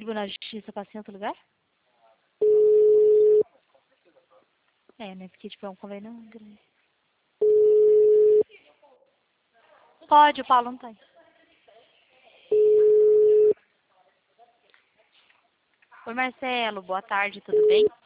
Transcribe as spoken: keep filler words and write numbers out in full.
Tribunal de Justiça passa em outro lugar? É, né? Porque, tipo, é um convênio grande. Pode, o Paulo não tá aí. Oi, Marcelo. Boa tarde, tudo bem?